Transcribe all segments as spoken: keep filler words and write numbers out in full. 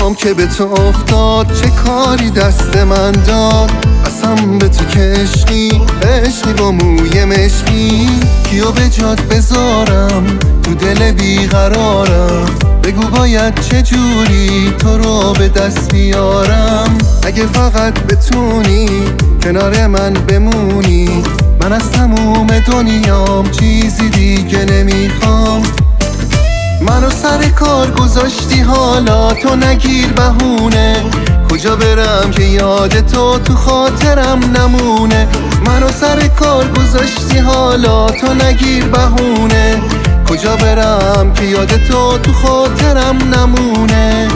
چشمام که به تو افتاد چه کاری دست من داد. قسم به تو که عشقی عشقی با موی مشقی، کیو به جات بذارم تو دل بیقرارم. بگو باید چجوری تو رو به دست بیارم. اگه فقط بتونی کنار من بمونی، من از تموم دنیام چیزی دیگه نمیخوام. منو سر کار گذاشتی حالا تو نگیر بهونه، کجا برم که یاد تو تو خاطرم نمونه. منو سر کار گذاشتی حالا تو نگیر بهونه، کجا برم که یاد تو تو خاطرم نمونه.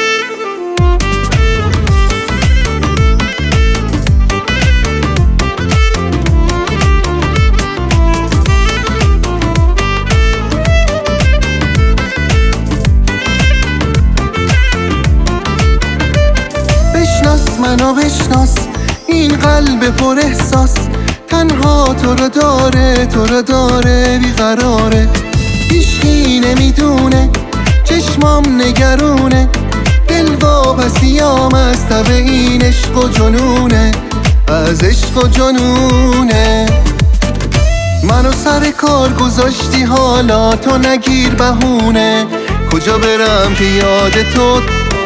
بشناس منو بشناس، این قلب پر احساس تنها تو رو داره، تو رو داره بیقراره. هیچکی نمیدونه چشمام نگرونه، دل واپسیام از تب این عشق و جنونه، از عشق و جنونه. منو سر کار گذاشتی حالا تو نگیر بهونه، کجا برم که یاد تو.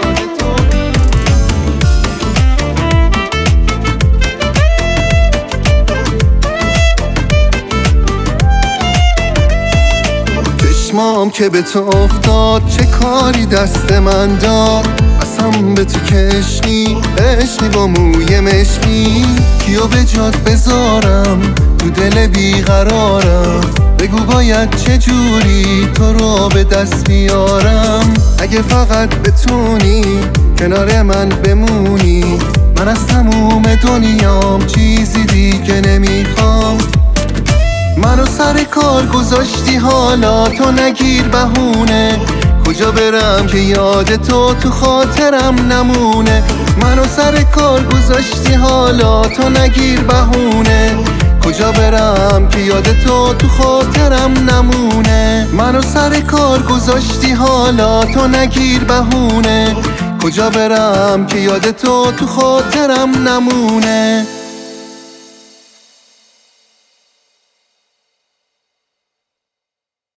چشمام که به تو افتاد چه کاری دست من داد. قسم به تو که عشقی عشقی با موی مشقی، کیو به جات بذارم تو دل بیقرارم. بگو باید چجوری تو رو به دست بیارم. اگه فقط بتونی کنار من بمونی، من از تموم دنیام چیزی دیگه نمیخوام. منو سر کار گذاشتی حالا تو نگیر بهونه، کجا برم که یاد تو تو خاطرم نمونه. منو سر کار گذاشتی حالا تو نگیر بهونه، کجا برم که یاد تو تو خاطرم نمونه. منو سر کار گذاشتی حالا تو نگیر بهونه، کجا برم که یاد تو تو خاطرم نمونه.